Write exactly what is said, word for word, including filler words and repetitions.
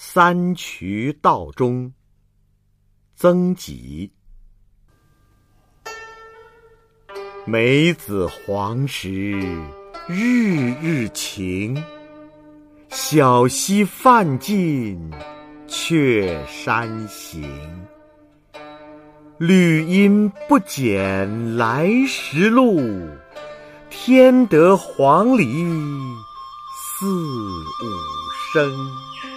三衢道中，曾几。梅子黄时，日日晴。小溪泛尽，却山行。绿阴不减来时路，添得黄鹂四五声。